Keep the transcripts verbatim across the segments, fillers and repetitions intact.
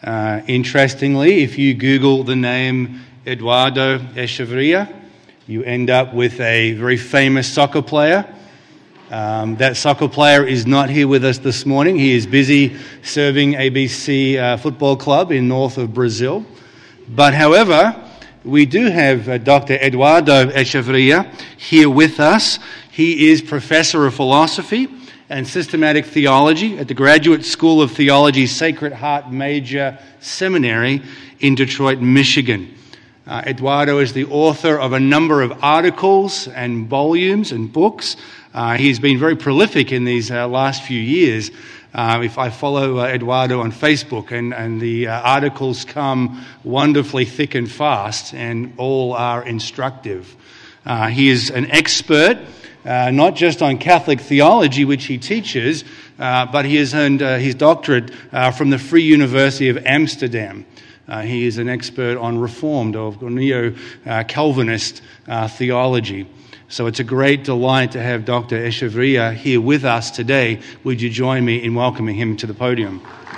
Uh, interestingly, if you Google the name Eduardo Echeverria, you end up with a very famous soccer player. Um, that soccer player is not here with us this morning. He is busy serving A B C uh, Football Club in north of Brazil. But however, we do have uh, Doctor Eduardo Echeverria here with us. He is Professor of Philosophy and Systematic Theology at the Graduate School of Theology Sacred Heart Major Seminary in Detroit, Michigan. Uh, Eduardo is the author of a number of articles and volumes and books. Uh, he's been very prolific in these uh, last few years. Uh, if I follow uh, Eduardo on Facebook, and, and the uh, articles come wonderfully thick and fast, and all are instructive. Uh, he is an expert Uh, not just on Catholic theology, which he teaches, uh, but he has earned uh, his doctorate uh, from the Free University of Amsterdam. Uh, he is an expert on Reformed or Neo-Calvinist uh, theology. So it's a great delight to have Doctor Echeverria here with us today. Would you join me in welcoming him to the podium?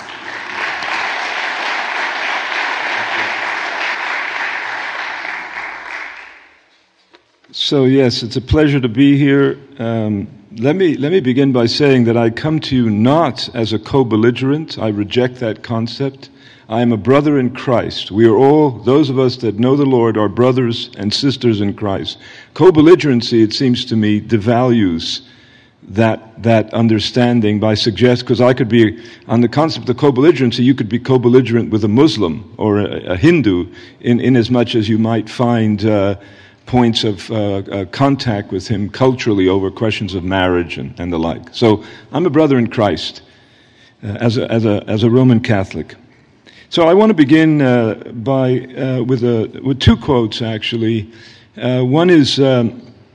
So yes, it's a pleasure to be here. Um, let me let me begin by saying that I come to you not as a co-belligerent. I reject that concept. I am a brother in Christ. We are all, those of us that know the Lord, are brothers and sisters in Christ. Co-belligerency, it seems to me, devalues that that understanding by suggest, because I could be, on the concept of co-belligerency, you could be co-belligerent with a Muslim or a, a Hindu, in, in as much as you might find Uh, points of uh, uh, contact with him culturally over questions of marriage and, and the like. So I'm a brother in Christ uh, as a as a as a Roman Catholic. So I want to begin uh, by uh, with a with two quotes actually. Uh, one is um,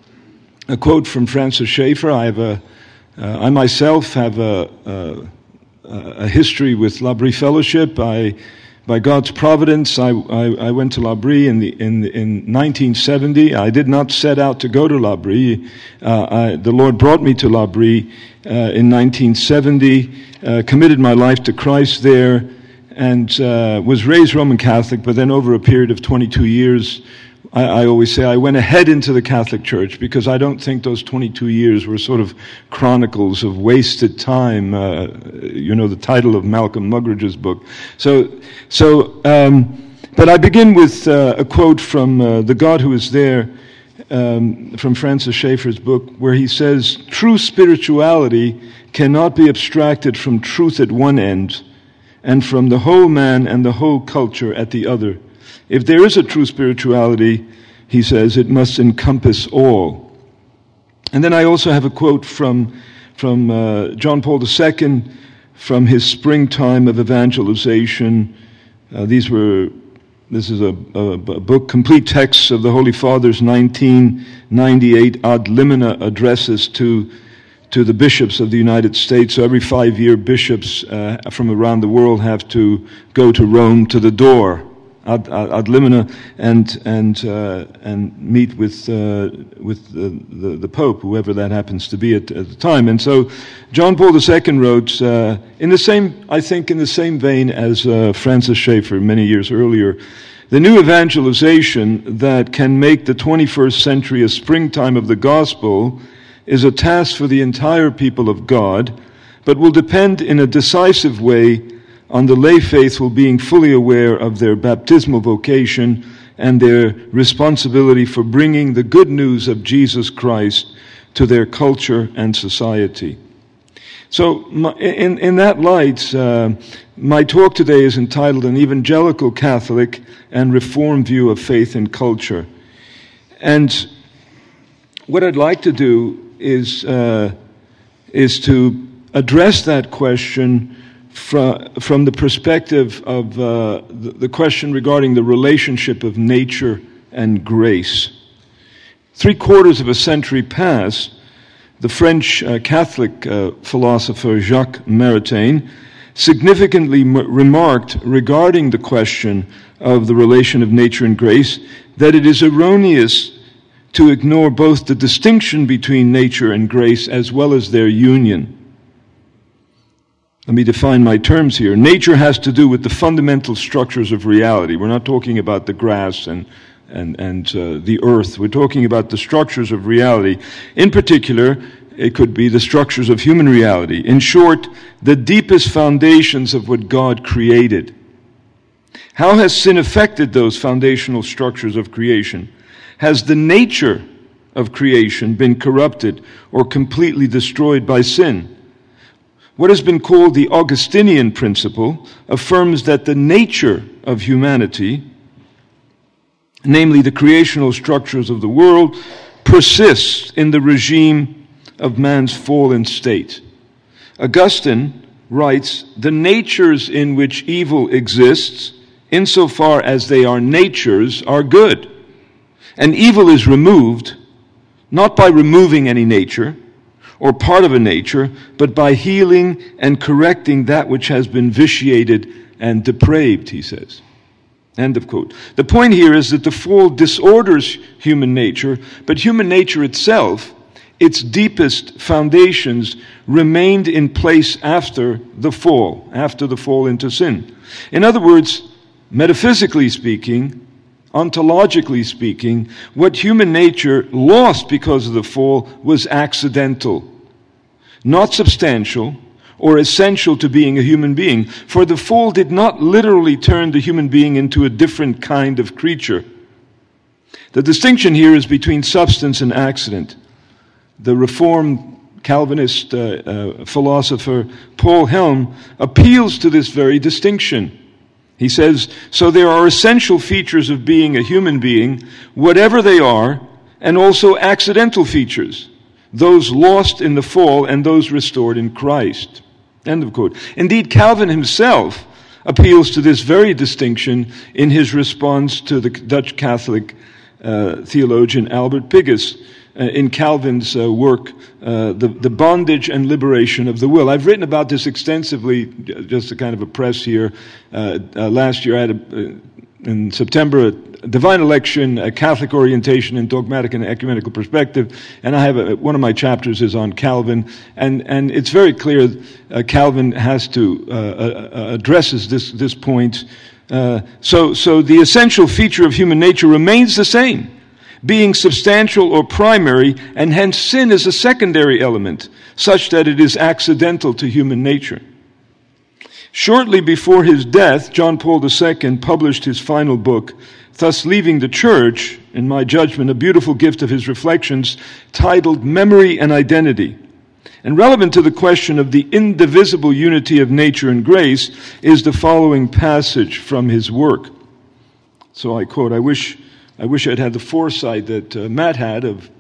a quote from Francis Schaeffer. I have a uh, I myself have a, a a history with L'Abri Fellowship. I By God's providence, I, I, I went to L'Abri in, the, in, in nineteen seventy. I did not set out to go to L'Abri. Uh, I, the Lord brought me to L'Abri uh, in nineteen seventy, uh, committed my life to Christ there, and uh, was raised Roman Catholic, but then over a period of twenty-two years, I, I always say I went ahead into the Catholic Church, because I don't think those twenty-two years were sort of chronicles of wasted time, uh, you know, the title of Malcolm Muggeridge's book. So, so, um, but I begin with uh, a quote from uh, The God Who Is There, um, from Francis Schaeffer's book, where he says, "True spirituality cannot be abstracted from truth at one end, and from the whole man and the whole culture at the other. If there is a true spirituality," he says, "it must encompass all." And then I also have a quote from from uh, John Paul the Second, from his Springtime of Evangelization. Uh, these were, this is a, a, a book, complete texts of the Holy Father's nineteen ninety-eight ad limina addresses to to the bishops of the United States. So every five year, bishops uh, from around the world have to go to Rome, to the door, Ad, ad, ad limina, and and uh, and meet with uh, with the, the the Pope, whoever that happens to be at, at the time. And so, John Paul the Second wrote uh, in the same, I think, in the same vein as uh, Francis Schaeffer many years earlier, "The new evangelization that can make the twenty-first century a springtime of the gospel is a task for the entire people of God, but will depend in a decisive way on the lay faithful being fully aware of their baptismal vocation and their responsibility for bringing the good news of Jesus Christ to their culture and society." So my, in, in that light, uh, my talk today is entitled "An Evangelical Catholic and Reformed View of Faith and Culture." And what I'd like to do is, uh, is to address that question From, from the perspective of uh, the, the question regarding the relationship of nature and grace. Three quarters of a century past, the French uh, Catholic uh, philosopher Jacques Maritain significantly m- remarked regarding the question of the relation of nature and grace that it is erroneous to ignore both the distinction between nature and grace as well as their union. Let me define my terms here. Nature has to do with the fundamental structures of reality. We're not talking about the grass and and, and uh, the earth. We're talking about the structures of reality. In particular, it could be the structures of human reality. In short, the deepest foundations of what God created. How has sin affected those foundational structures of creation? Has the nature of creation been corrupted or completely destroyed by sin? What has been called the Augustinian principle affirms that the nature of humanity, namely the creational structures of the world, persists in the regime of man's fallen state. Augustine writes, the natures in which evil exists, insofar as they are natures, are good. And evil is removed, not by removing any nature, or part of a nature, but by healing and correcting that which has been vitiated and depraved, he says. End of quote. The point here is that the fall disorders human nature, but human nature itself, its deepest foundations, remained in place after the fall, after the fall into sin. In other words, metaphysically speaking, ontologically speaking, what human nature lost because of the fall was accidental, not substantial or essential to being a human being. For the fall did not literally turn the human being into a different kind of creature. The distinction here is between substance and accident. The Reformed Calvinist uh, uh, philosopher Paul Helm appeals to this very distinction. He says, so there are essential features of being a human being, whatever they are, and also accidental features, those lost in the fall and those restored in Christ. End of quote. Indeed, Calvin himself appeals to this very distinction in his response to the Dutch Catholic uh, theologian Albert Pigus, Uh, in Calvin's uh, work, uh, the, the Bondage and Liberation of the Will. I've written about this extensively, just a kind of a press here. Uh, uh, last year I had, a, uh, in September, a Divine Election, a Catholic Orientation in Dogmatic and Ecumenical Perspective, and I have a, one of my chapters is on Calvin, and, and it's very clear uh, Calvin has to, uh, uh, addresses this, this point. Uh, so, so the essential feature of human nature remains the same, being substantial or primary, and hence sin is a secondary element, such that it is accidental to human nature. Shortly before his death, John Paul the Second published his final book, thus leaving the church, in my judgment, a beautiful gift of his reflections, titled Memory and Identity. And relevant to the question of the indivisible unity of nature and grace is the following passage from his work. So I quote, I wish... I wish I'd had the foresight that uh, Matt had of,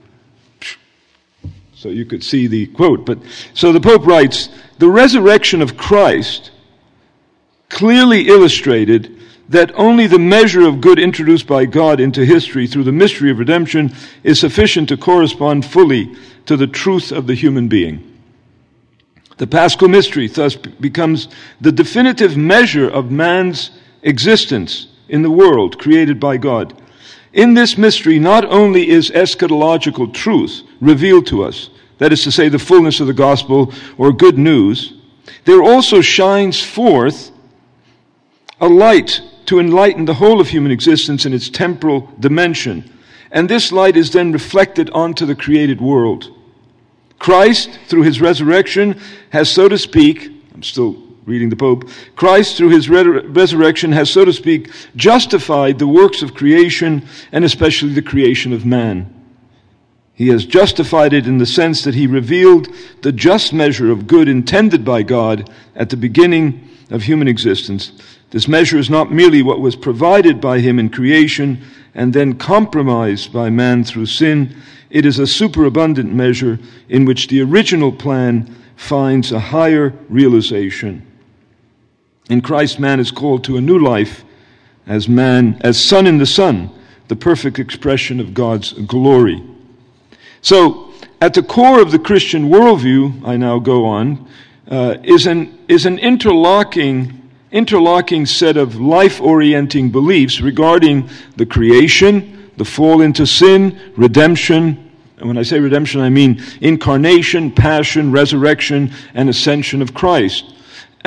so you could see the quote. But so the Pope writes, the resurrection of Christ clearly illustrated that only the measure of good introduced by God into history through the mystery of redemption is sufficient to correspond fully to the truth of the human being. The Paschal mystery thus becomes the definitive measure of man's existence in the world created by God. In this mystery, not only is eschatological truth revealed to us, that is to say, the fullness of the gospel or good news, there also shines forth a light to enlighten the whole of human existence in its temporal dimension. And this light is then reflected onto the created world. Christ, through his resurrection, has, so to speak, I'm still reading the Pope, Christ, through his re- resurrection, has, so to speak, justified the works of creation, and especially the creation of man. He has justified it in the sense that he revealed the just measure of good intended by God at the beginning of human existence. This measure is not merely what was provided by him in creation and then compromised by man through sin. It is a superabundant measure in which the original plan finds a higher realization. In Christ, man is called to a new life as man, as son in the Son, the perfect expression of God's glory. So, at the core of the Christian worldview, I now go on, uh, is an is an interlocking interlocking set of life-orienting beliefs regarding the creation, the fall into sin, redemption. And when I say redemption, I mean incarnation, passion, resurrection, and ascension of Christ.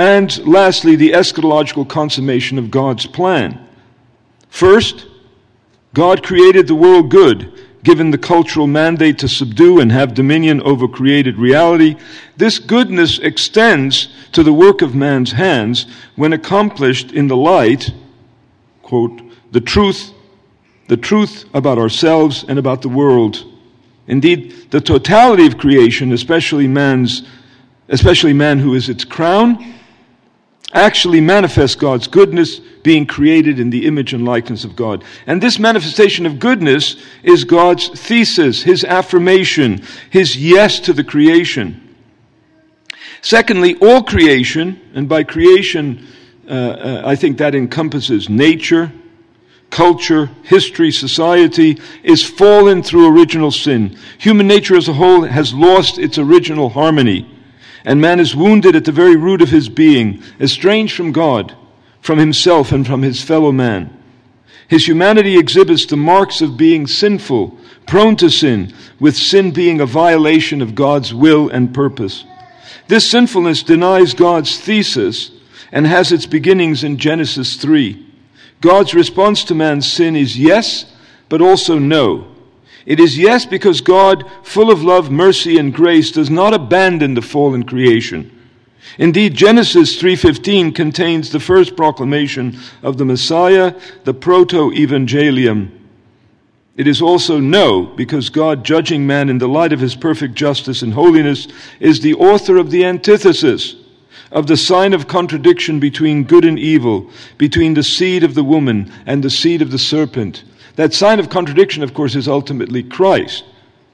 And lastly, the eschatological consummation of God's plan. First, God created the world good, given the cultural mandate to subdue and have dominion over created reality. This goodness extends to the work of man's hands when accomplished in the light, quote, the truth, the truth about ourselves and about the world. Indeed, the totality of creation, especially man's, especially man who is its crown, actually manifests God's goodness, being created in the image and likeness of God. And this manifestation of goodness is God's thesis, his affirmation, his yes to the creation. Secondly, all creation, and by creation, uh, uh, I think that encompasses nature, culture, history, society, is fallen through original sin. Human nature as a whole has lost its original harmony. And man is wounded at the very root of his being, estranged from God, from himself and from his fellow man. His humanity exhibits the marks of being sinful, prone to sin, with sin being a violation of God's will and purpose. This sinfulness denies God's thesis and has its beginnings in Genesis three. God's response to man's sin is yes, but also no. It is yes because God, full of love, mercy, and grace, does not abandon the fallen creation. Indeed, Genesis three fifteen contains the first proclamation of the Messiah, the proto-evangelium. It is also no, because God, judging man in the light of his perfect justice and holiness, is the author of the antithesis, of the sign of contradiction between good and evil, between the seed of the woman and the seed of the serpent. That sign of contradiction, of course, is ultimately Christ,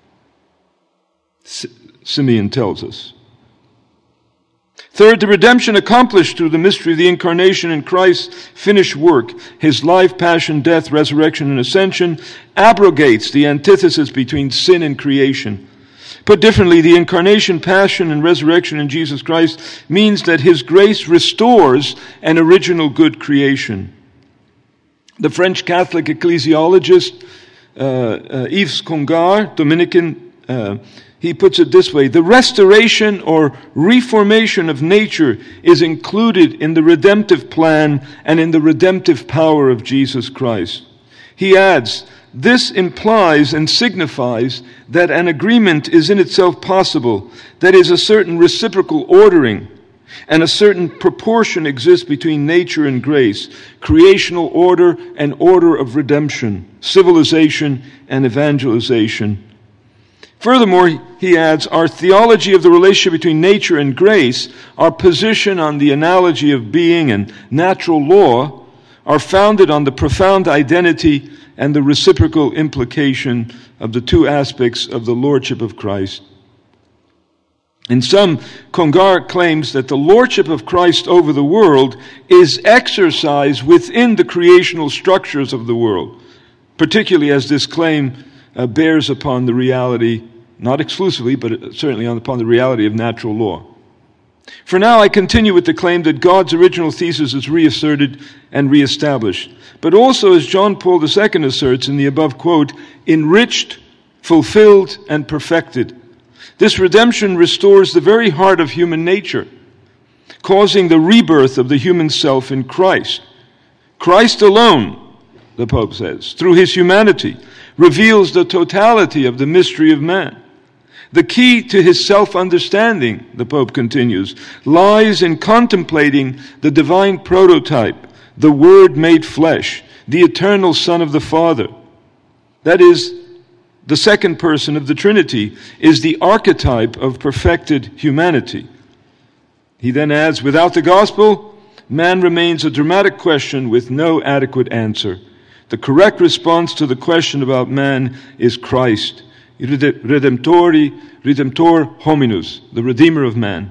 Simeon tells us. Third, the redemption accomplished through the mystery of the incarnation in Christ's finished work, his life, passion, death, resurrection, and ascension, abrogates the antithesis between sin and creation. Put differently, the incarnation, passion, and resurrection in Jesus Christ means that his grace restores an original good creation. The French Catholic ecclesiologist uh, uh, Yves Congar, Dominican, uh, he puts it this way: the restoration or reformation of nature is included in the redemptive plan and in the redemptive power of Jesus Christ. He adds, this implies and signifies that an agreement is in itself possible, that is, a certain reciprocal ordering, and a certain proportion exists between nature and grace, creational order and order of redemption, civilization and evangelization. Furthermore, he adds, our theology of the relationship between nature and grace, our position on the analogy of being and natural law, are founded on the profound identity and the reciprocal implication of the two aspects of the lordship of Christ. In sum, Congar claims that the lordship of Christ over the world is exercised within the creational structures of the world, particularly as this claim uh, bears upon the reality, not exclusively, but certainly upon the reality of natural law. For now, I continue with the claim that God's original thesis is reasserted and reestablished, but also, as John Paul the Second asserts in the above quote, enriched, fulfilled, and perfected. This redemption restores the very heart of human nature, causing the rebirth of the human self in Christ. Christ alone, the Pope says, through his humanity, reveals the totality of the mystery of man. The key to his self-understanding, the Pope continues, lies in contemplating the divine prototype, the Word made flesh, the eternal Son of the Father. That is, the second person of the Trinity is the archetype of perfected humanity. He then adds, without the gospel, man remains a dramatic question with no adequate answer. The correct response to the question about man is Christ, Redemptori, Redemptor hominus, the Redeemer of man.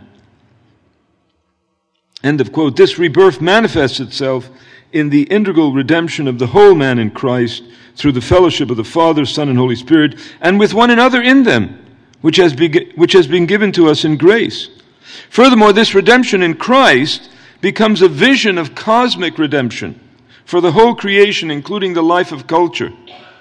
End of quote. This rebirth manifests itself in the integral redemption of the whole man in Christ through the fellowship of the Father, Son, and Holy Spirit, and with one another in them, which has, be- which has been given to us in grace. Furthermore, this redemption in Christ becomes a vision of cosmic redemption for the whole creation, including the life of culture.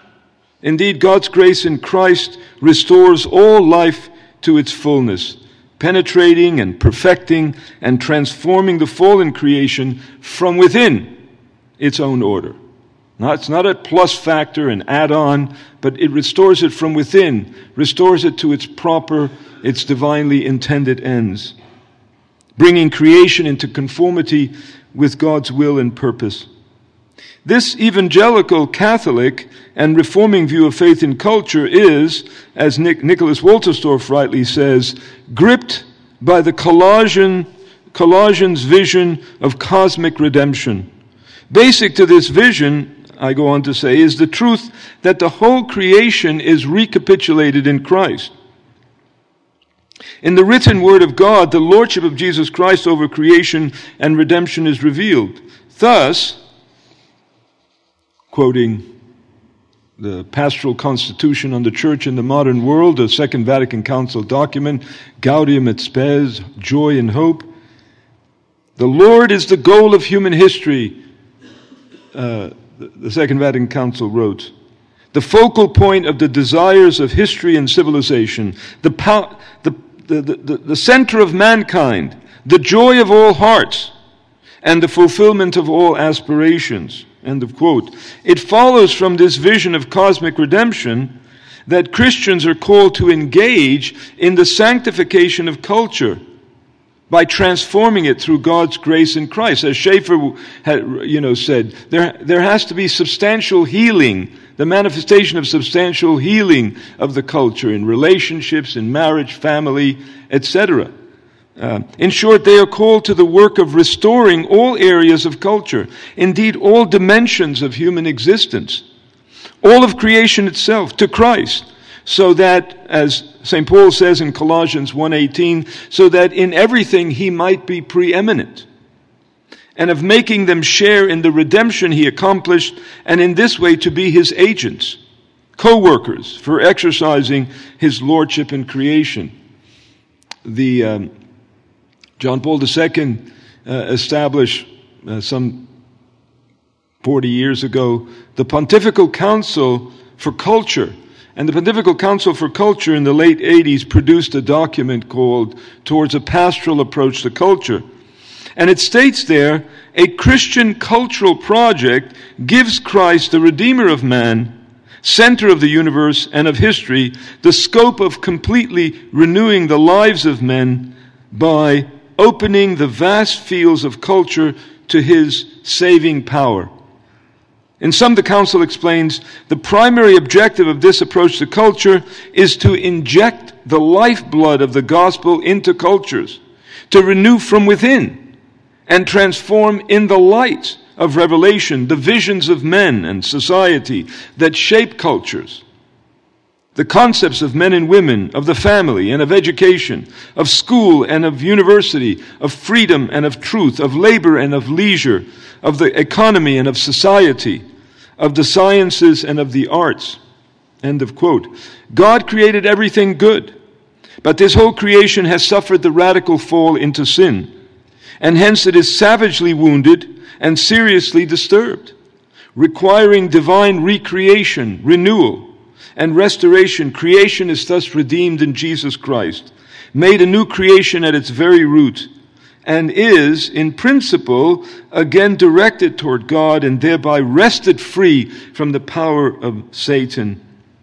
Indeed, God's grace in Christ restores all life to its fullness. penetrating and perfecting and transforming the fallen creation from within its own order. Now, it's not a plus factor, an add-on, but it restores it from within, restores it to its proper, its divinely intended ends, bringing creation into conformity with God's will and purpose. This evangelical, Catholic, and reforming view of faith in culture is, as Nick, Nicholas Wolterstorff rightly says, gripped by the Colossian, Colossians' vision of cosmic redemption. Basic to this vision, I go on to say, is the truth that the whole creation is recapitulated in Christ. In the written word of God, the lordship of Jesus Christ over creation and redemption is revealed. Thus, quoting the Pastoral Constitution on the Church in the Modern World, a Second Vatican Council document, Gaudium et Spes, joy and hope, the Lord is the goal of human history, uh, the Second Vatican Council wrote, the focal point of the desires of history and civilization, the, pow- the, the, the, the center of mankind, the joy of all hearts, and the fulfillment of all aspirations. End of quote. It follows from this vision of cosmic redemption that Christians are called to engage in the sanctification of culture by transforming it through God's grace in Christ. As Schaeffer had, you know, said, there, there has to be substantial healing, the manifestation of substantial healing of the culture in relationships, in marriage, family, et cetera. Uh, in short, they are called to the work of restoring all areas of culture, indeed all dimensions of human existence, all of creation itself, to Christ, so that, as Saint Paul says in Colossians one eighteen, so that in everything he might be preeminent, and of making them share in the redemption he accomplished, and in this way to be his agents, co-workers for exercising his lordship in creation. The um, John Paul the Second uh, established uh, some forty years ago the Pontifical Council for Culture. And the Pontifical Council for Culture in the late eighties produced a document called Towards a Pastoral Approach to Culture. And it states there, a Christian cultural project gives Christ, the Redeemer of man, center of the universe and of history, the scope of completely renewing the lives of men by opening the vast fields of culture to his saving power. In sum, the Council explains, the primary objective of this approach to culture is to inject the lifeblood of the gospel into cultures, to renew from within, and transform in the light of revelation the visions of men and society that shape cultures, the concepts of men and women, of the family and of education, of school and of university, of freedom and of truth, of labor and of leisure, of the economy and of society, of the sciences and of the arts. End of quote. God created everything good, but this whole creation has suffered the radical fall into sin, and hence it is savagely wounded and seriously disturbed, requiring divine recreation, renewal, and restoration. Creation is thus redeemed in Jesus Christ, made a new creation at its very root, and is, in principle, again directed toward God and thereby wrested free from the power of Satan.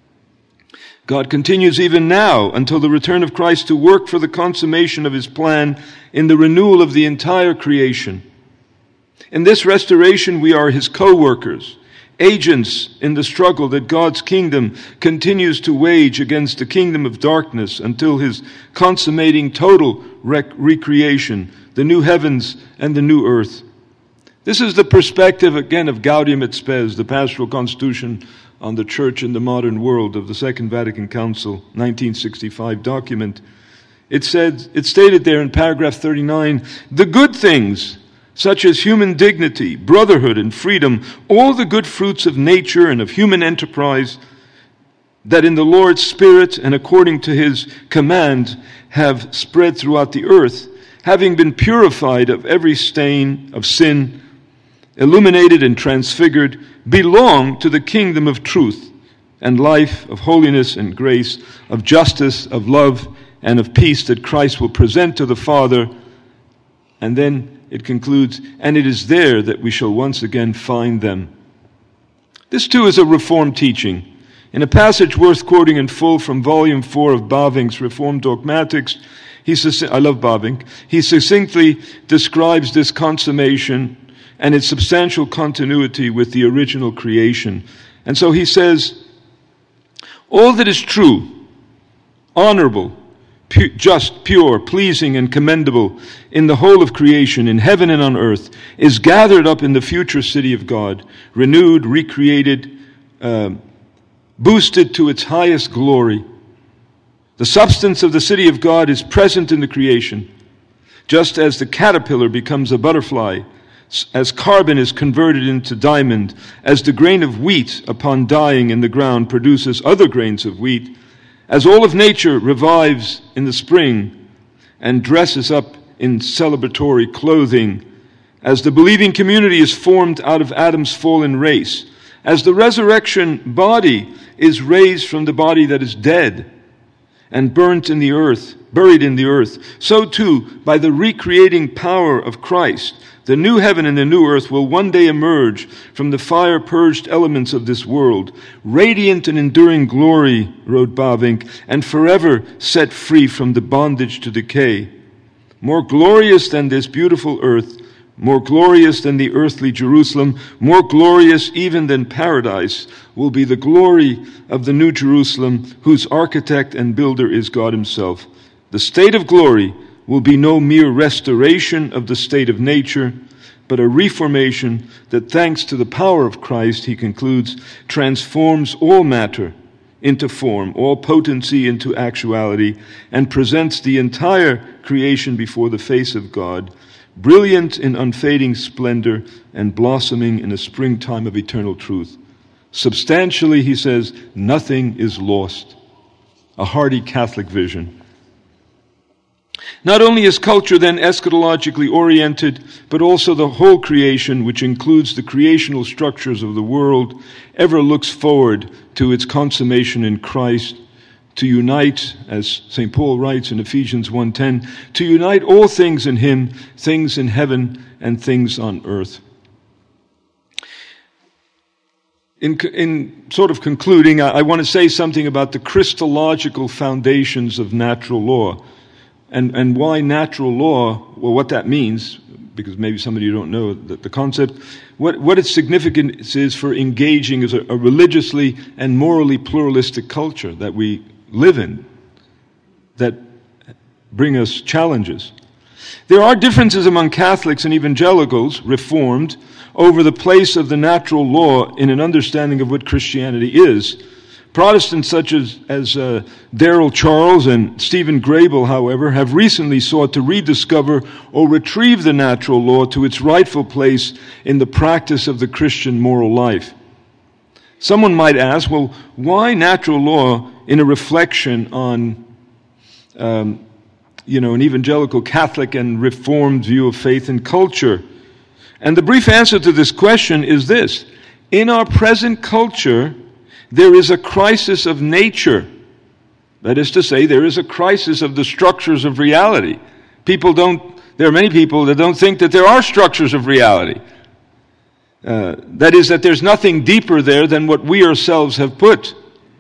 God continues even now until the return of Christ to work for the consummation of his plan in the renewal of the entire creation. In this restoration, we are his co-workers, agents in the struggle that God's kingdom continues to wage against the kingdom of darkness until his consummating total rec- recreation, the new heavens and the new earth. This is the perspective, again, of Gaudium et Spes, the Pastoral Constitution on the Church in the Modern World of the Second Vatican Council, nineteen sixty-five document. It said, it stated there in paragraph thirty-nine, the good things, such as human dignity, brotherhood, and freedom, all the good fruits of nature and of human enterprise, that in the Lord's Spirit and according to his command have spread throughout the earth, having been purified of every stain of sin, illuminated and transfigured, belong to the kingdom of truth and life, of holiness and grace, of justice, of love and of peace that Christ will present to the Father. And then it concludes, and it is there that we shall once again find them. This too is a Reformed teaching. In a passage worth quoting in full from Volume four of Bavinck's Reformed Dogmatics, he succ- I love Bavinck, he succinctly describes this consummation and its substantial continuity with the original creation. And so he says, all that is true, honorable, pu- just, pure, pleasing, and commendable in the whole of creation, in heaven and on earth, is gathered up in the future city of God, renewed, recreated, uh, boosted to its highest glory. The substance of the city of God is present in the creation, just as the caterpillar becomes a butterfly, as carbon is converted into diamond, as the grain of wheat upon dying in the ground produces other grains of wheat, as all of nature revives in the spring and dresses up in celebratory clothing, as the believing community is formed out of Adam's fallen race, as the resurrection body is raised from the body that is dead and burnt in the earth, buried in the earth, so too, by the recreating power of Christ, the new heaven and the new earth will one day emerge from the fire-purged elements of this world, radiant and enduring glory, wrote Bavinck, and forever set free from the bondage to decay. More glorious than this beautiful earth, more glorious than the earthly Jerusalem, more glorious even than paradise, will be the glory of the New Jerusalem, whose architect and builder is God himself. The state of glory will be no mere restoration of the state of nature, but a reformation that, thanks to the power of Christ, he concludes, transforms all matter into form, all potency into actuality, and presents the entire creation before the face of God, brilliant in unfading splendor and blossoming in a springtime of eternal truth. Substantially, he says, nothing is lost. A hearty Catholic vision. Not only is culture then eschatologically oriented, but also the whole creation, which includes the creational structures of the world, ever looks forward to its consummation in Christ, to unite, as Saint Paul writes in Ephesians one ten, to unite all things in him, things in heaven and things on earth. In, in sort of concluding, I, I want to say something about the Christological foundations of natural law. And, and why natural law, well, what that means, because maybe some of you don't know the, the concept, what, what its significance is for engaging as a, a religiously and morally pluralistic culture that we live in, that bring us challenges. There are differences among Catholics and evangelicals, Reformed, over the place of the natural law in an understanding of what Christianity is. Protestants such as, as uh, Darrell Charles and Stephen Grable, however, have recently sought to rediscover or retrieve the natural law to its rightful place in the practice of the Christian moral life. Someone might ask, well, why natural law in a reflection on, um, you know, an evangelical Catholic and Reformed view of faith and culture? And the brief answer to this question is this: in our present culture, there is a crisis of nature. That is to say, there is a crisis of the structures of reality. People don't, there are many people that don't think that there are structures of reality. Uh, that is, that there's nothing deeper there than what we ourselves have put.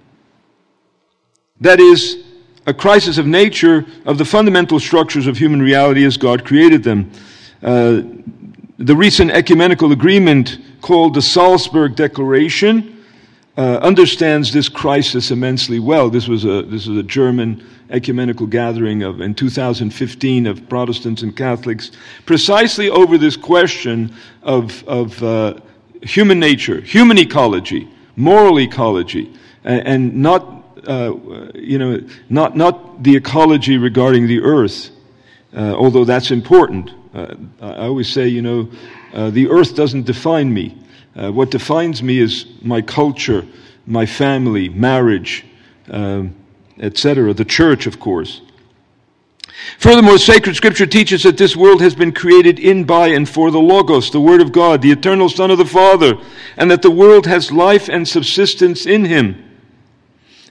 That is, a crisis of nature of the fundamental structures of human reality as God created them. Uh, the recent ecumenical agreement called the Salzburg Declaration Uh, understands this crisis immensely well. This was a this was a German ecumenical gathering of in two thousand fifteen of Protestants and Catholics, precisely over this question of of uh, human nature, human ecology, moral ecology, and, and not uh, you know not not the ecology regarding the earth, uh, although that's important. Uh, I always say, you know, uh, the earth doesn't define me. Uh, what defines me is my culture, my family, marriage, uh, et cetera. The church, of course. Furthermore, sacred scripture teaches that this world has been created in, by, and for the Logos, the Word of God, the eternal Son of the Father, and that the world has life and subsistence in him.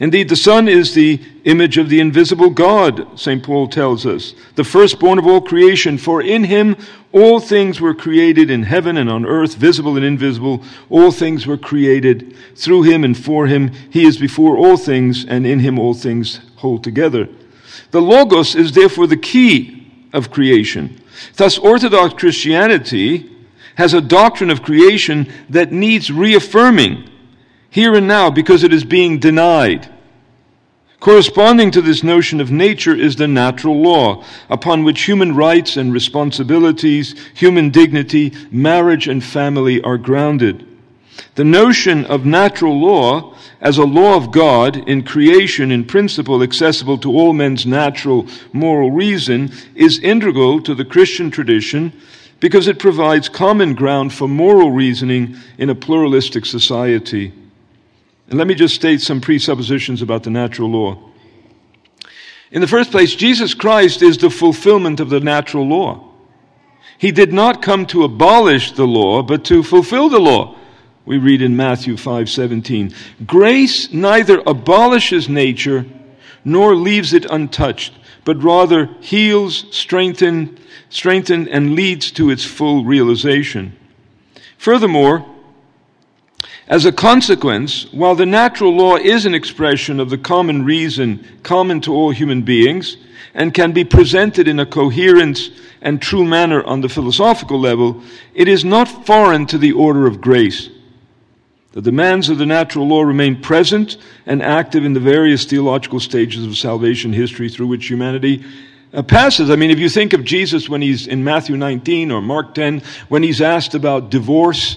Indeed, the Son is the image of the invisible God, Saint Paul tells us, the firstborn of all creation, for in him all things were created in heaven and on earth, visible and invisible. All things were created through him and for him. He is before all things, and in him all things hold together. The Logos is therefore the key of creation. Thus, Orthodox Christianity has a doctrine of creation that needs reaffirming here and now because it is being denied. Corresponding to this notion of nature is the natural law, upon which human rights and responsibilities, human dignity, marriage and family are grounded. The notion of natural law as a law of God in creation in principle accessible to all men's natural moral reason is integral to the Christian tradition because it provides common ground for moral reasoning in a pluralistic society. And let me just state some presuppositions about the natural law. In the first place, Jesus Christ is the fulfillment of the natural law. He did not come to abolish the law, but to fulfill the law. We read in Matthew five seventeen. Grace neither abolishes nature nor leaves it untouched, but rather heals, strengthens, strengthens, and leads to its full realization. Furthermore, as a consequence, while the natural law is an expression of the common reason common to all human beings and can be presented in a coherent and true manner on the philosophical level, it is not foreign to the order of grace. The demands of the natural law remain present and active in the various theological stages of salvation history through which humanity uh, passes. I mean, if you think of Jesus when he's in Matthew nineteen or Mark ten, when he's asked about divorce,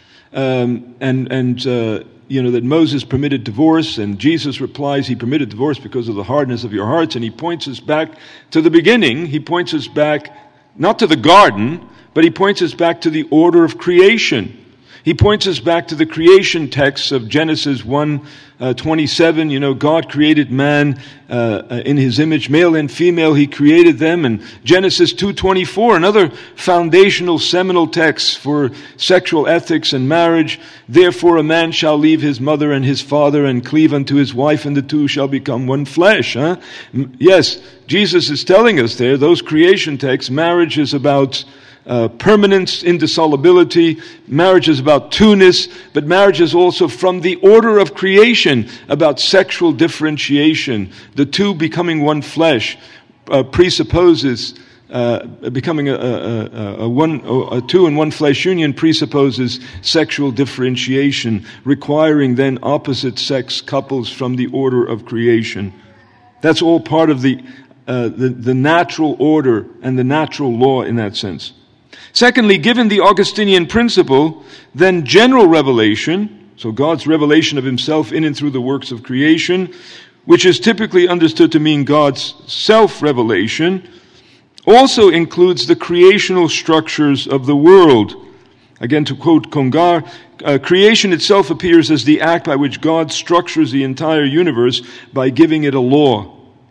Um, and, and uh, you know, that Moses permitted divorce, and Jesus replies he permitted divorce because of the hardness of your hearts, and he points us back to the beginning. He points us back, not to the garden, but he points us back to the order of creation. He points us back to the creation texts of Genesis one twenty-seven. You know, God created man uh, in his image, male and female, he created them. And Genesis two twenty-four, another foundational seminal text for sexual ethics and marriage. Therefore a man shall leave his mother and his father and cleave unto his wife, and the two shall become one flesh. Huh? Yes, Jesus is telling us there, those creation texts, marriage is about Uh, permanence, indissolubility. Marriage is about two-ness, but marriage is also from the order of creation about sexual differentiation. The two becoming one flesh uh, presupposes uh, becoming a, a, a, a, one, a two and one flesh union presupposes sexual differentiation, requiring then opposite sex couples from the order of creation. That's all part of the, uh, the, the natural order and the natural law in that sense. Secondly, given the Augustinian principle, then general revelation, so God's revelation of himself in and through the works of creation, which is typically understood to mean God's self-revelation, also includes the creational structures of the world. Again, to quote Congar, uh, creation itself appears as the act by which God structures the entire universe by giving it a law.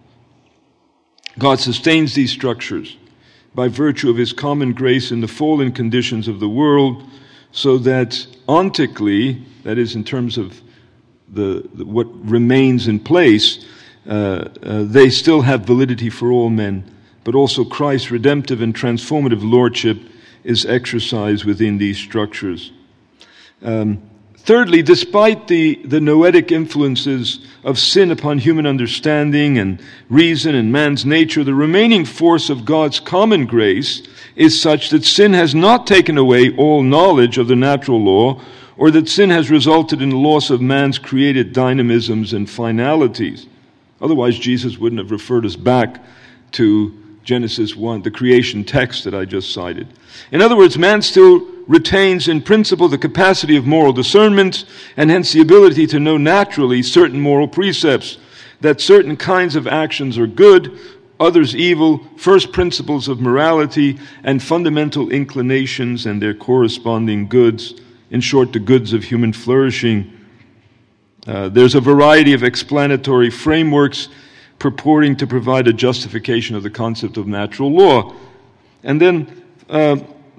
God sustains these structures by virtue of his common grace in the fallen conditions of the world, so that ontically, that is in terms of the, the what remains in place, uh, uh, they still have validity for all men, but also Christ's redemptive and transformative lordship is exercised within these structures. Um, Thirdly, despite the, the noetic influences of sin upon human understanding and reason and man's nature, the remaining force of God's common grace is such that sin has not taken away all knowledge of the natural law, or that sin has resulted in the loss of man's created dynamisms and finalities. Otherwise, Jesus wouldn't have referred us back to Genesis one, the creation text that I just cited. In other words, man still retains in principle the capacity of moral discernment and hence the ability to know naturally certain moral precepts, that certain kinds of actions are good, others evil, first principles of morality and fundamental inclinations and their corresponding goods, in short, the goods of human flourishing. Uh, there's a variety of explanatory frameworks purporting to provide a justification of the concept of natural law. And then, uh,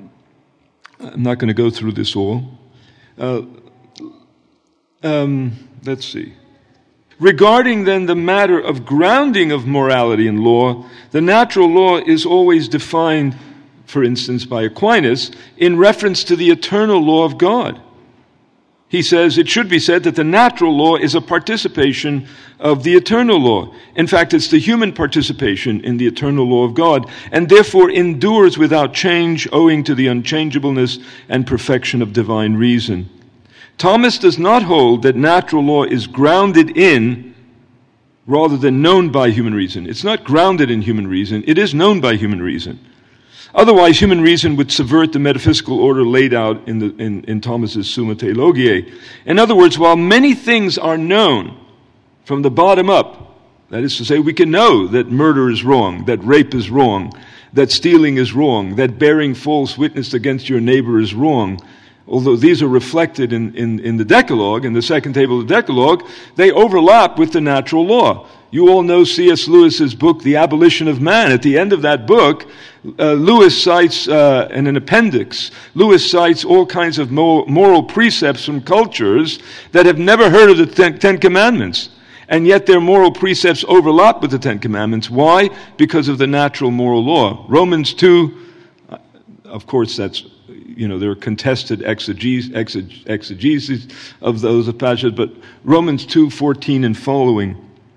I'm not going to go through this all. Uh, um, let's see. Regarding then the matter of grounding of morality and law, the natural law is always defined, for instance, by Aquinas, in reference to the eternal law of God. He says it should be said that the natural law is a participation of the eternal law. In fact, it's the human participation in the eternal law of God, and therefore endures without change, owing to the unchangeableness and perfection of divine reason. Thomas does not hold that natural law is grounded in rather than known by human reason. It's not grounded in human reason, it is known by human reason. Otherwise, human reason would subvert the metaphysical order laid out in, the, in, in Thomas's Summa Theologiae. In other words, while many things are known from the bottom up, that is to say, we can know that murder is wrong, that rape is wrong, that stealing is wrong, that bearing false witness against your neighbor is wrong. Although these are reflected in, in, in the Decalogue, in the second table of the Decalogue, they overlap with the natural law. You all know C S Lewis's book, The Abolition of Man. At the end of that book, uh, Lewis cites, uh, in an appendix, Lewis cites all kinds of moral precepts from cultures that have never heard of the Ten, Ten Commandments. And yet their moral precepts overlap with the Ten Commandments. Why? Because of the natural moral law. Romans two, of course that's, you know, there are contested exegesis, exegesis of those passages, but Romans two fourteen and following.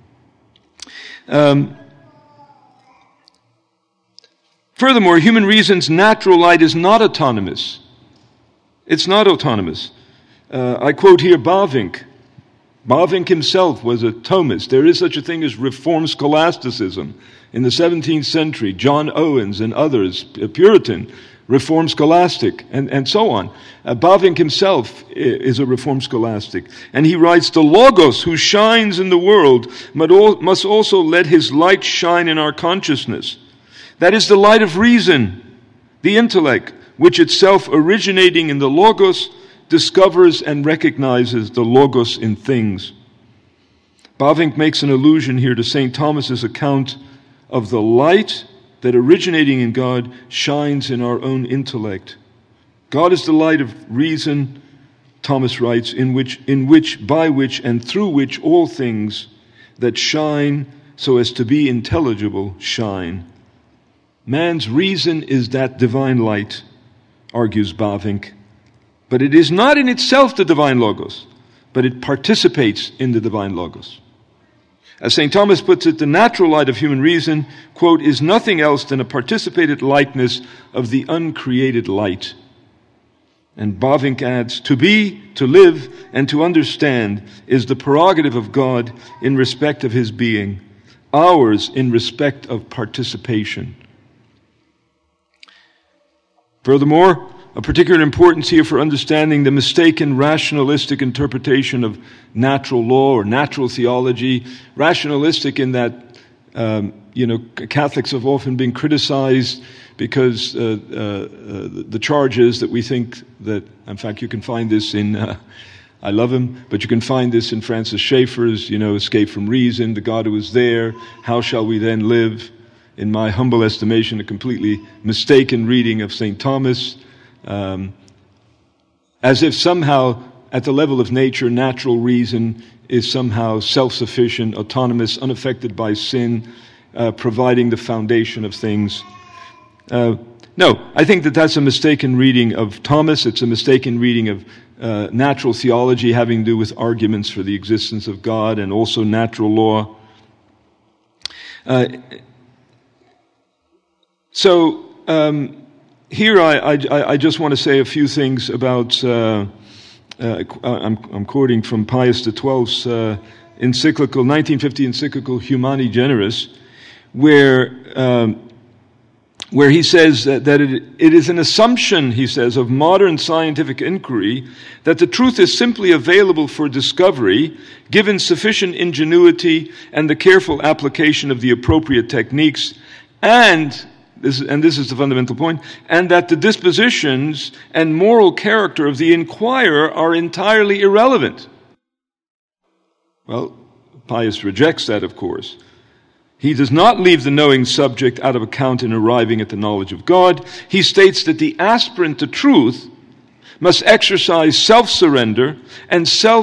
Um, furthermore, human reason's natural light is not autonomous. It's not autonomous. Uh, I quote here Bavinck. Bavinck himself was a Thomist. There is such a thing as Reformed scholasticism. In the seventeenth century, John Owens and others, a Puritan, Reformed scholastic, and, and so on. Uh, Bavinck himself is a Reformed scholastic. And he writes, "The Logos who shines in the world must also let his light shine in our consciousness. That is the light of reason, the intellect, which itself originating in the Logos discovers and recognizes the Logos in things." Bavinck makes an allusion here to Saint Thomas's account of the light that originating in God shines in our own intellect. God is the light of reason, Thomas writes, in which, in which, by which, and through which all things that shine so as to be intelligible shine. Man's reason is that divine light, argues Bavinck, but it is not in itself the divine Logos, but it participates in the divine Logos. As Saint Thomas puts it, the natural light of human reason, quote, is nothing else than a participated likeness of the uncreated light. And Bavinck adds, to be, to live, and to understand is the prerogative of God in respect of his being, ours in respect of participation. Furthermore, a particular importance here for understanding the mistaken rationalistic interpretation of natural law or natural theology. Rationalistic in that, um, you know, Catholics have often been criticized because uh, uh, uh, the charge is that we think that, in fact, you can find this in, uh, I love him, but you can find this in Francis Schaeffer's, you know, Escape from Reason, the God who is there, how shall we then live? In my humble estimation, a completely mistaken reading of Saint Thomas. Um, as if somehow, at the level of nature, natural reason is somehow self-sufficient, autonomous, unaffected by sin, uh, providing the foundation of things. Uh, no, I think that that's a mistaken reading of Thomas. It's a mistaken reading of uh, natural theology having to do with arguments for the existence of God and also natural law. Uh, so, um, Here I, I, I just want to say a few things about, uh, uh, I'm, I'm quoting from Pius the twelfth's uh, encyclical, nineteen fifty encyclical Humani Generis, where, um, where he says that, that it, it is an assumption, he says, of modern scientific inquiry that the truth is simply available for discovery, given sufficient ingenuity and the careful application of the appropriate techniques, and This, and this is the fundamental point, and that the dispositions and moral character of the inquirer are entirely irrelevant. Well, Pius rejects that, of course. He does not leave the knowing subject out of account in arriving at the knowledge of God. He states that the aspirant to truth must exercise self-surrender and self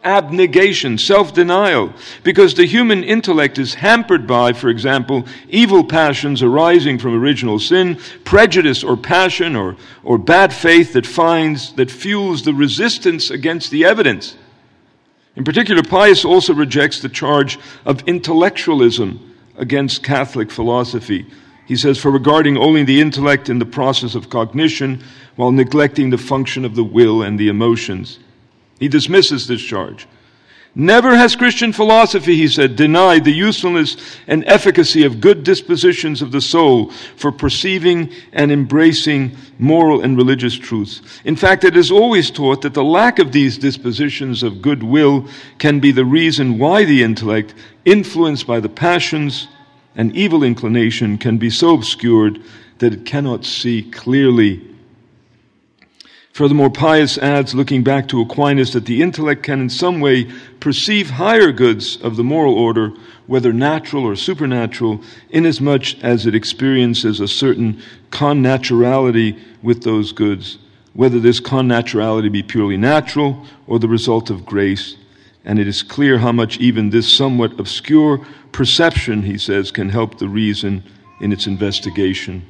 abnegation, self-denial, because the human intellect is hampered by, for example, evil passions arising from original sin, prejudice or passion or, or bad faith that finds, that fuels the resistance against the evidence. In particular, Pius also rejects the charge of intellectualism against Catholic philosophy. He says, for regarding only the intellect in the process of cognition while neglecting the function of the will and the emotions. He dismisses this charge. Never has Christian philosophy, he said, denied the usefulness and efficacy of good dispositions of the soul for perceiving and embracing moral and religious truths. In fact, it is always taught that the lack of these dispositions of good will can be the reason why the intellect, influenced by the passions and evil inclination, can be so obscured that it cannot see clearly. Furthermore, Pius adds, looking back to Aquinas, that the intellect can in some way perceive higher goods of the moral order, whether natural or supernatural, inasmuch as it experiences a certain connaturality with those goods, whether this connaturality be purely natural or the result of grace. And it is clear how much even this somewhat obscure perception, he says, can help the reason in its investigation.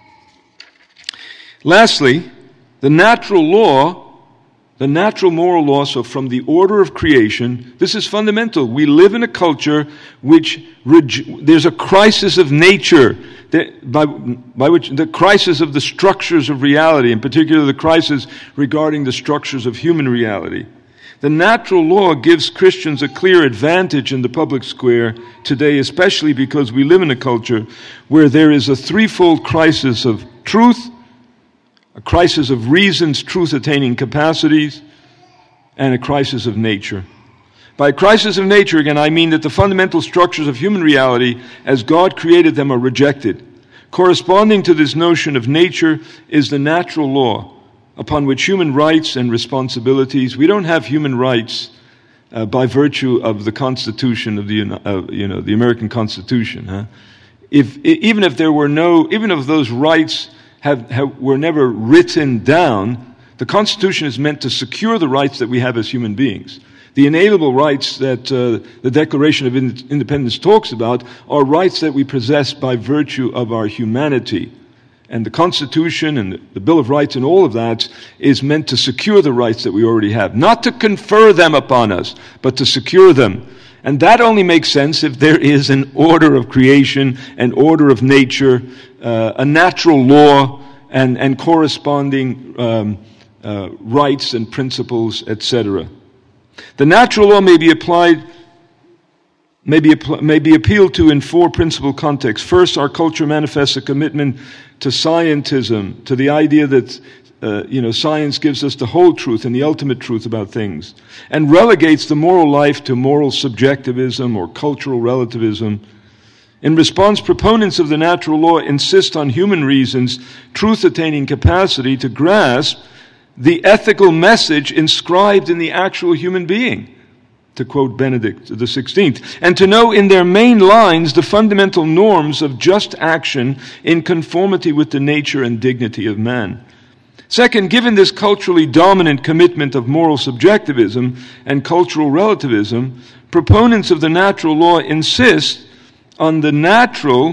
Lastly, the natural law, the natural moral law, so from the order of creation, this is fundamental. We live in a culture which, there's a crisis of nature, that, by, by which the crisis of the structures of reality, in particular the crisis regarding the structures of human reality. The natural law gives Christians a clear advantage in the public square today, especially because we live in a culture where there is a threefold crisis of truth, a crisis of reason's truth-attaining capacities, and a crisis of nature. By a crisis of nature, again, I mean that the fundamental structures of human reality, as God created them, are rejected. Corresponding to this notion of nature is the natural law, upon which human rights and responsibilities, we don't have human rights uh, by virtue of the Constitution of the, uh, you know, the American Constitution. Huh? If, even if there were no, even if those rights Have, have, were never written down, the Constitution is meant to secure the rights that we have as human beings. The inalienable rights that uh, the Declaration of Independence talks about are rights that we possess by virtue of our humanity. And the Constitution and the Bill of Rights and all of that is meant to secure the rights that we already have. Not to confer them upon us, but to secure them. And that only makes sense if there is an order of creation, an order of nature, uh, a natural law, and, and corresponding um, uh, rights and principles, et cetera. The natural law may be applied, may be, may be appealed to in four principal contexts. First, our culture manifests a commitment to scientism, to the idea that Uh, you know, science gives us the whole truth and the ultimate truth about things, and relegates the moral life to moral subjectivism or cultural relativism. In response, proponents of the natural law insist on human reason's truth-attaining capacity to grasp the ethical message inscribed in the actual human being, to quote Benedict the sixteenth, and to know in their main lines the fundamental norms of just action in conformity with the nature and dignity of man. Second, given this culturally dominant commitment of moral subjectivism and cultural relativism, proponents of the natural law insist on the natural,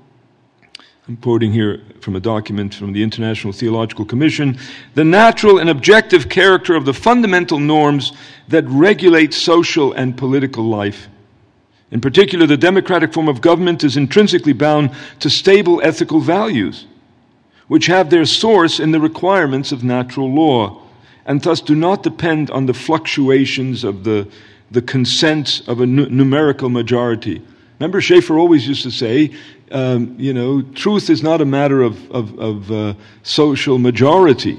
I'm quoting here from a document from the International Theological Commission, the natural and objective character of the fundamental norms that regulate social and political life. In particular, the democratic form of government is intrinsically bound to stable ethical values, which have their source in the requirements of natural law, and thus do not depend on the fluctuations of the, the consent of a nu- numerical majority. Remember, Schaeffer always used to say, um, you know, truth is not a matter of, of, of uh, social majority.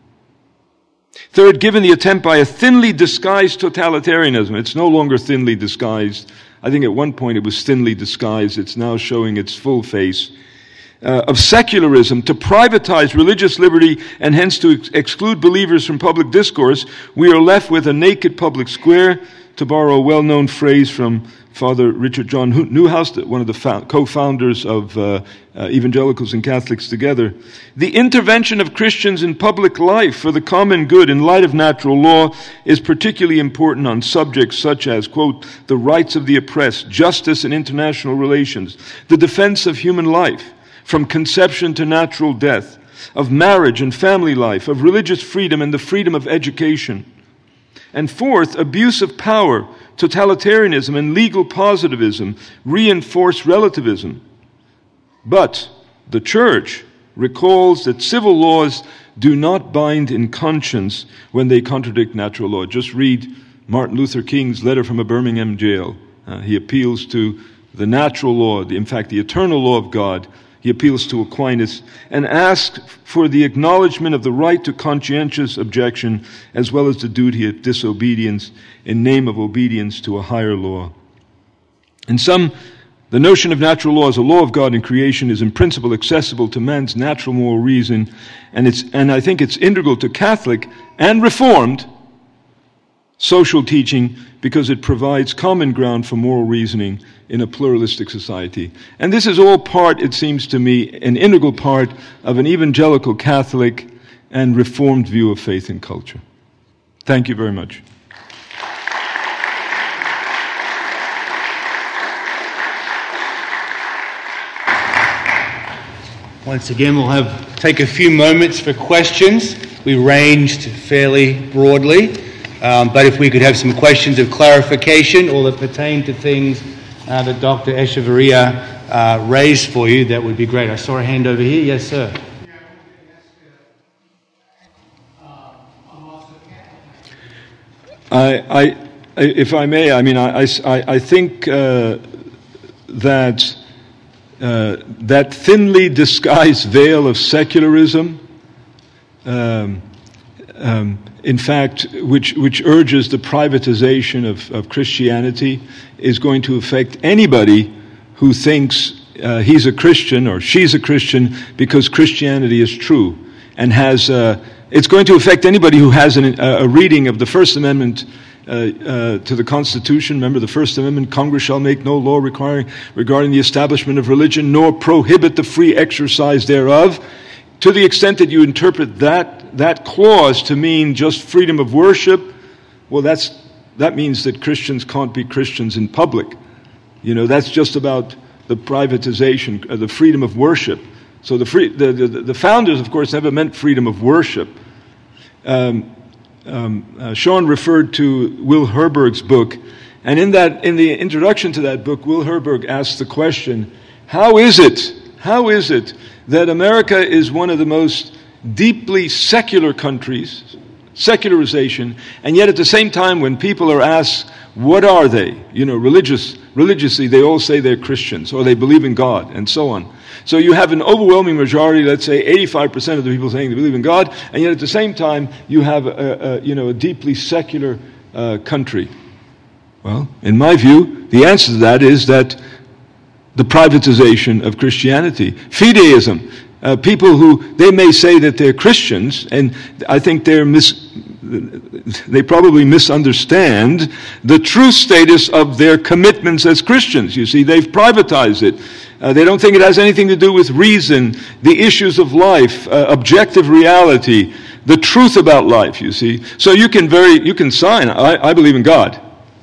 Third, given the attempt by a thinly disguised totalitarianism, it's no longer thinly disguised. I think at one point it was thinly disguised. It's now showing its full face. uh, of secularism to privatize religious liberty and hence to ex- exclude believers from public discourse, we are left with a naked public square, to borrow a well-known phrase from Father Richard John Newhouse, one of the fo- co-founders of uh, uh, Evangelicals and Catholics Together. The intervention of Christians in public life for the common good in light of natural law is particularly important on subjects such as, quote, the rights of the oppressed, justice in international relations, the defense of human life from conception to natural death, of marriage and family life, of religious freedom and the freedom of education. And fourth, abuse of power, totalitarianism, and legal positivism reinforce relativism. But the Church recalls that civil laws do not bind in conscience when they contradict natural law. Just read Martin Luther King's letter from a Birmingham jail. Uh, he appeals to the natural law, the, in fact, the eternal law of God. He appeals to Aquinas and asks for the acknowledgement of the right to conscientious objection as well as the duty of disobedience in name of obedience to a higher law. In sum, the notion of natural law as a law of God in creation is in principle accessible to man's natural moral reason, and it's and I think it's integral to Catholic and Reformed social teaching because it provides common ground for moral reasoning in a pluralistic society. And this is all part, it seems to me, an integral part of an evangelical Catholic and Reformed view of faith and culture. Thank you very much. Once again, we'll have take a few moments for questions. We ranged fairly broadly, um, but if we could have some questions of clarification or that pertain to things uh, that Doctor Echevarria uh, raised for you, that would be great. I saw a hand over here. Yes, sir. I, I, if I may, I mean, I, I, I think uh, that uh, that thinly disguised veil of secularism, um, um, in fact, which which urges the privatization of, of Christianity, is going to affect anybody who thinks uh, he's a Christian or she's a Christian because Christianity is true, and has. Uh, It's going to affect anybody who has an, uh, a reading of the First Amendment uh, uh, to the Constitution. Remember the First Amendment, Congress shall make no law requiring regarding the establishment of religion, nor prohibit the free exercise thereof. To the extent that you interpret that that clause to mean just freedom of worship, well, that's that means that Christians can't be Christians in public. You know, that's just about the privatization, uh, the freedom of worship. So the, free, the, the the founders, of course, never meant freedom of worship. Um, um, uh, Sean referred to Will Herberg's book, and in that, in the introduction to that book, Will Herberg asked the question: How is it? How is it that America is one of the most deeply secular countries, secularization, and yet at the same time, when people are asked, what are they? You know, religious, religiously, they all say they're Christians or they believe in God, and so on. So you have an overwhelming majority, let's say eighty-five percent of the people saying they believe in God, and yet at the same time you have a, a you know a deeply secular uh, country. Well, in my view, the answer to that is that the privatization of Christianity, fideism, uh, people who they may say that they're Christians, and I think they're mis. They probably misunderstand the true status of their commitments as Christians. You see, they've privatized it. Uh, they don't think it has anything to do with reason, the issues of life, uh, objective reality, the truth about life, you see. So you can very, you can sign, I, I believe in God.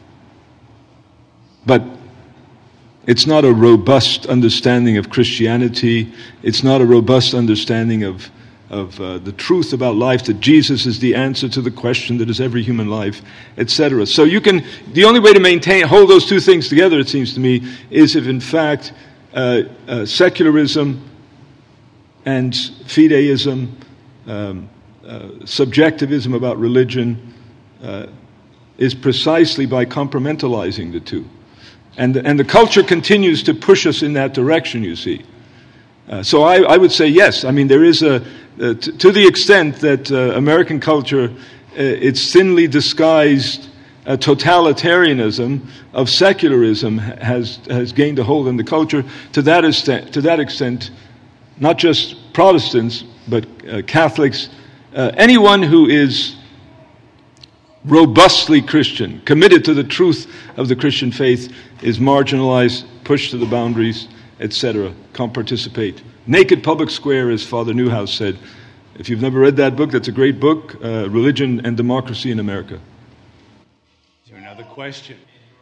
But it's not a robust understanding of Christianity. It's not a robust understanding of of uh, the truth about life, that Jesus is the answer to the question that is every human life, et cetera. So you can, the only way to maintain, hold those two things together, it seems to me, is if in fact uh, uh, secularism and fideism, um, uh, subjectivism about religion, uh, is precisely by compartmentalizing the two. And, and the culture continues to push us in that direction, you see. Uh, so I, I would say yes. I mean, there is a, uh, t- to the extent that uh, American culture, uh, its thinly disguised uh, totalitarianism of secularism has has gained a hold on the culture. To that extent, to that extent, not just Protestants, but uh, Catholics, uh, anyone who is robustly Christian, committed to the truth of the Christian faith, is marginalized, pushed to the boundaries, et cetera. Can't participate. Naked Public Square, as Father Newhouse said. If you've never read that book, that's a great book, uh, Religion and Democracy in America. Is there another question?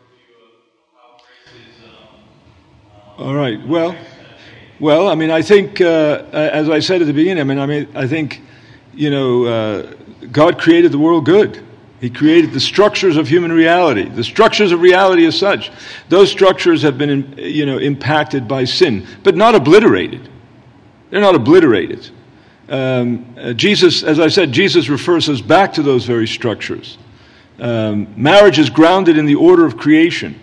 All right. Well, well. I mean, I think, uh, as I said at the beginning, I mean, I mean, I think, you know, uh, God created the world good. He created the structures of human reality. The structures of reality as such. Those structures have been, you know, impacted by sin, but not obliterated. They're not obliterated. Um, uh, Jesus, as I said, Jesus refers us back to those very structures. Um, marriage is grounded in the order of creation.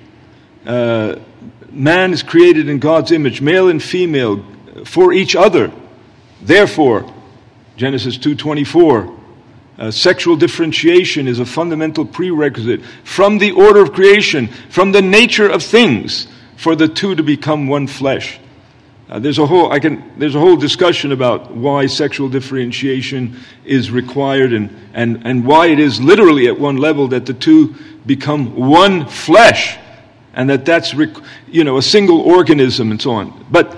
Uh, man is created in God's image, male and female, for each other. Therefore, Genesis two twenty-four, uh, sexual differentiation is a fundamental prerequisite from the order of creation, from the nature of things, for the two to become one flesh. Uh, there's a whole I can there's a whole discussion about why sexual differentiation is required and, and, and why it is literally at one level that the two become one flesh, and that that's you know a single organism and so on. But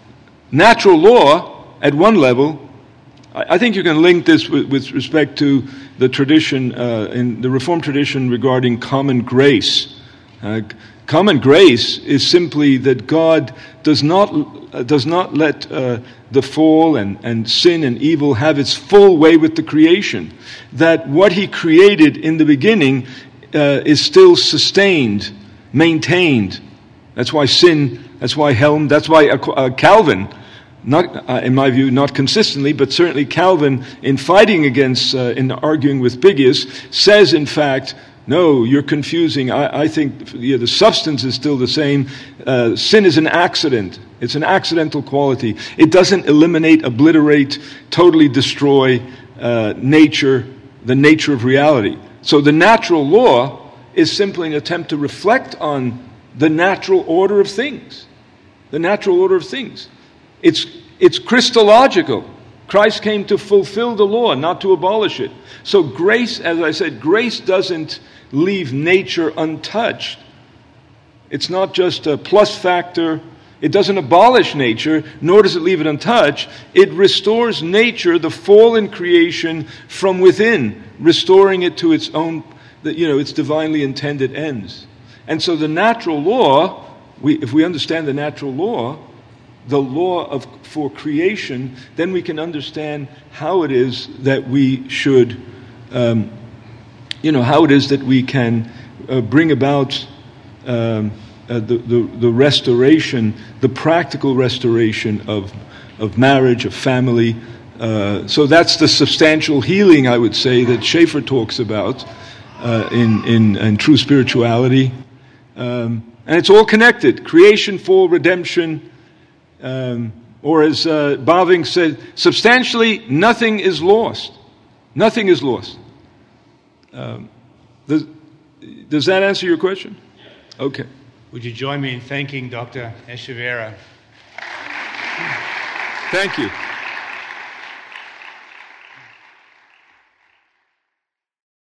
natural law at one level, I, I think you can link this with, with respect to the tradition uh, in the Reformed tradition regarding common grace. Uh, Common grace is simply that God does not uh, does not let uh, the fall and, and sin and evil have its full way with the creation. That what He created in the beginning uh, is still sustained, maintained. That's why sin, that's why Helm, that's why uh, uh, Calvin, not uh, in my view, not consistently, but certainly Calvin, in fighting against, uh, in arguing with Pyggius, says in fact, no, you're confusing. I, I think yeah, the substance is still the same. Uh, sin is an accident. It's an accidental quality. It doesn't eliminate, obliterate, totally destroy uh, nature, the nature of reality. So the natural law is simply an attempt to reflect on the natural order of things. The natural order of things. It's, it's Christological. Christ came to fulfill the law, not to abolish it. So grace, as I said, grace doesn't leave nature untouched. It's not just a plus factor. It doesn't abolish nature, nor does it leave it untouched. It restores nature, the fallen creation, from within, restoring it to its own, you know, its divinely intended ends. And so the natural law, we, if we understand the natural law, the law of for creation, then we can understand how it is that we should, um, you know, how it is that we can uh, bring about um, uh, the, the the restoration, the practical restoration of of marriage, of family. Uh, so that's the substantial healing, I would say, that Schaeffer talks about uh, in, in in true spirituality, um, and it's all connected: creation, fall, redemption. Um, or as uh, Bavinck said, substantially nothing is lost. Nothing is lost. Um, does, does that answer your question? Okay. Would you join me in thanking Doctor Echeverria? Thank you.